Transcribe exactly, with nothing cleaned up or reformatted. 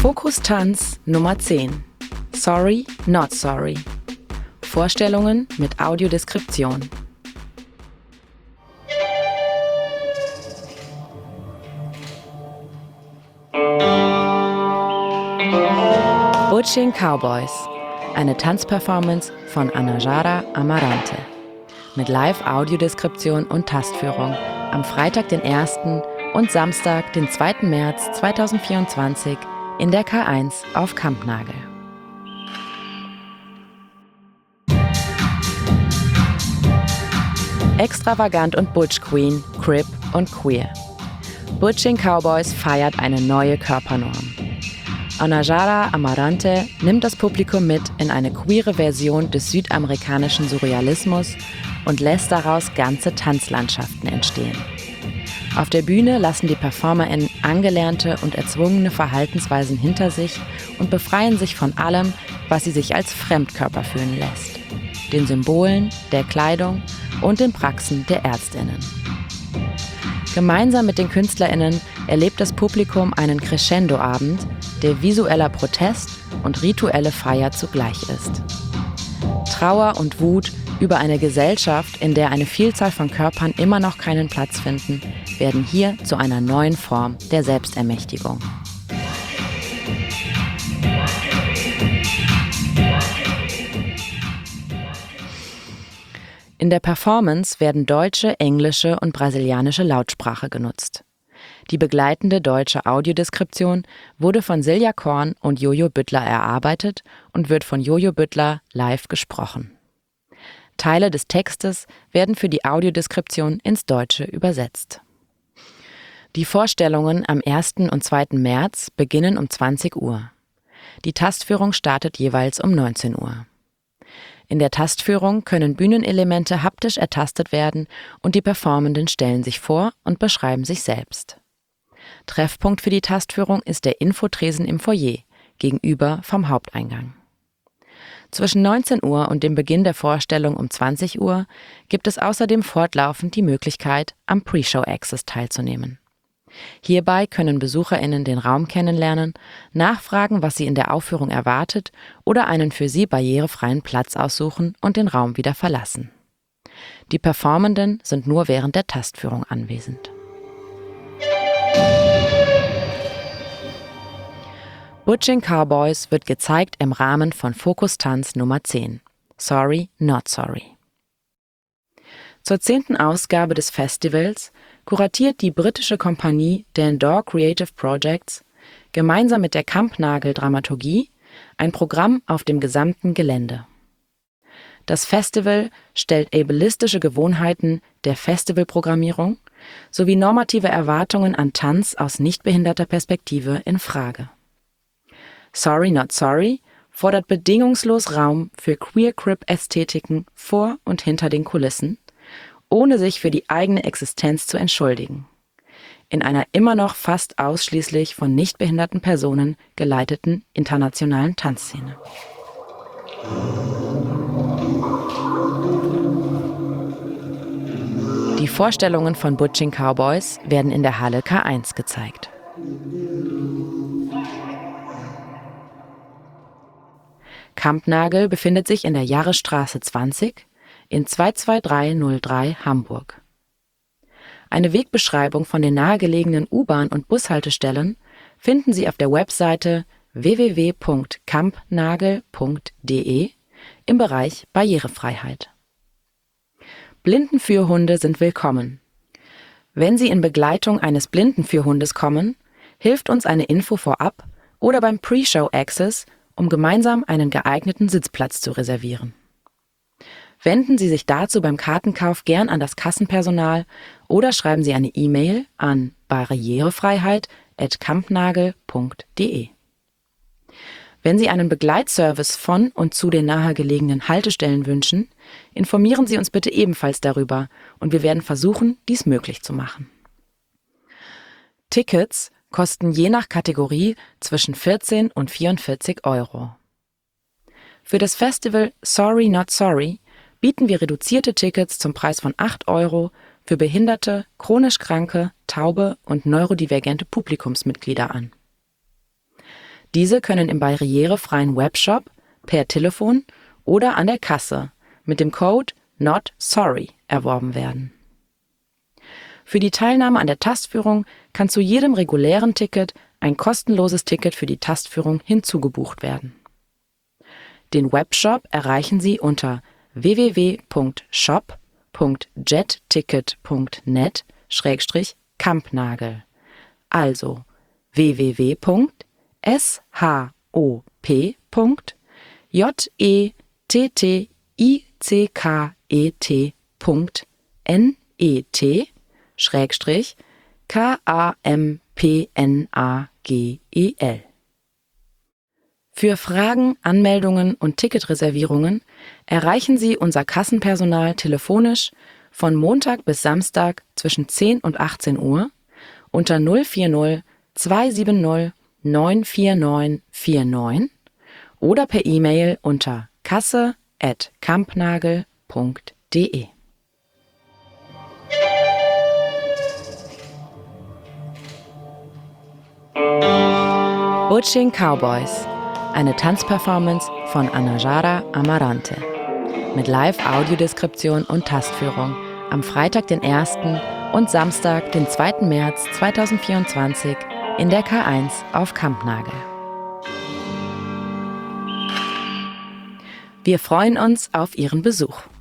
Fokus Tanz Nummer zehn. Sorry, not sorry. Vorstellungen mit Audiodeskription. Butching Cowboys. Eine Tanzperformance von Anajara Amarante. Mit Live-Audiodeskription und Tastführung am Freitag, den ersten und Samstag, den zweiten März zweitausendvierundzwanzig in der K eins auf Kampnagel. Extravagant und Butch Queen, Crip und Queer. Butching Cowboys feiert eine neue Körpernorm. Anajara Amarante nimmt das Publikum mit in eine queere Version des südamerikanischen Surrealismus und lässt daraus ganze Tanzlandschaften entstehen. Auf der Bühne lassen die PerformerInnen angelernte und erzwungene Verhaltensweisen hinter sich und befreien sich von allem, was sie sich als Fremdkörper fühlen lässt. Den Symbolen, der Kleidung und den Praxen der ÄrztInnen. Gemeinsam mit den KünstlerInnen erlebt das Publikum einen Crescendo-Abend, der visueller Protest und rituelle Feier zugleich ist. Trauer und Wut über eine Gesellschaft, in der eine Vielzahl von Körpern immer noch keinen Platz finden, werden hier zu einer neuen Form der Selbstermächtigung. In der Performance werden deutsche, englische und brasilianische Lautsprache genutzt. Die begleitende deutsche Audiodeskription wurde von Silja Korn und Jojo Büttler erarbeitet und wird von Jojo Büttler live gesprochen. Teile des Textes werden für die Audiodeskription ins Deutsche übersetzt. Die Vorstellungen am ersten und zweiten März beginnen um zwanzig Uhr. Die Tastführung startet jeweils um neunzehn Uhr. In der Tastführung können Bühnenelemente haptisch ertastet werden und die Performenden stellen sich vor und beschreiben sich selbst. Treffpunkt für die Tastführung ist der Infotresen im Foyer, gegenüber vom Haupteingang. Zwischen neunzehn Uhr und dem Beginn der Vorstellung um zwanzig Uhr gibt es außerdem fortlaufend die Möglichkeit, am Pre-Show-Access teilzunehmen. Hierbei können BesucherInnen den Raum kennenlernen, nachfragen, was sie in der Aufführung erwartet oder einen für sie barrierefreien Platz aussuchen und den Raum wieder verlassen. Die Performenden sind nur während der Tastführung anwesend. Butching Cowboys wird gezeigt im Rahmen von Fokus Tanz Nummer zehn. Sorry, not sorry. Zur zehnten Ausgabe des Festivals kuratiert die britische Kompanie Dandor Creative Projects gemeinsam mit der Kampnagel Dramaturgie ein Programm auf dem gesamten Gelände. Das Festival stellt ableistische Gewohnheiten der Festivalprogrammierung sowie normative Erwartungen an Tanz aus nichtbehinderter Perspektive in Frage. Sorry Not Sorry fordert bedingungslos Raum für Queer-Crip-Ästhetiken vor und hinter den Kulissen, ohne sich für die eigene Existenz zu entschuldigen. In einer immer noch fast ausschließlich von nichtbehinderten Personen geleiteten internationalen Tanzszene. Die Vorstellungen von Butching Cowboys werden in der Halle K eins gezeigt. Kampnagel befindet sich in der Jarrestraße zwanzig in zwei zwei drei null drei Hamburg. Eine Wegbeschreibung von den nahegelegenen U-Bahn- und Bushaltestellen finden Sie auf der Webseite w w w punkt kampnagel punkt d e im Bereich Barrierefreiheit. Blindenführhunde sind willkommen. Wenn Sie in Begleitung eines Blindenführhundes kommen, hilft uns eine Info vorab oder beim Pre-Show-Access, um gemeinsam einen geeigneten Sitzplatz zu reservieren. Wenden Sie sich dazu beim Kartenkauf gern an das Kassenpersonal oder schreiben Sie eine E-Mail an barrierefreiheit at kampnagel punkt d e. Wenn Sie einen Begleitservice von und zu den nahegelegenen Haltestellen wünschen, informieren Sie uns bitte ebenfalls darüber und wir werden versuchen, dies möglich zu machen. Tickets kosten je nach Kategorie zwischen vierzehn und vierundvierzig Euro. Für das Festival Sorry Not Sorry bieten wir reduzierte Tickets zum Preis von acht Euro für behinderte, chronisch kranke, taube und neurodivergente Publikumsmitglieder an. Diese können im barrierefreien Webshop, per Telefon oder an der Kasse mit dem Code Not Sorry erworben werden. Für die Teilnahme an der Tastführung kann zu jedem regulären Ticket ein kostenloses Ticket für die Tastführung hinzugebucht werden. Den Webshop erreichen Sie unter w w w punkt shop punkt jetticket punkt net schrägstrich kampnagel, also w w w punkt shop punkt jetticket punkt net schrägstrich kampnagel. Für Fragen, Anmeldungen und Ticketreservierungen erreichen Sie unser Kassenpersonal telefonisch von Montag bis Samstag zwischen zehn und achtzehn Uhr unter null vier null zwei sieben null neun vier neun vier neun oder per E-Mail unter kasse at kampnagel punkt de. Butching Cowboys, eine Tanzperformance von Anajara Amarante mit Live-Audiodeskription und Tastführung am Freitag, den ersten und Samstag, den zweiten März zweitausendvierundzwanzig in der K eins auf Kampnagel. Wir freuen uns auf Ihren Besuch.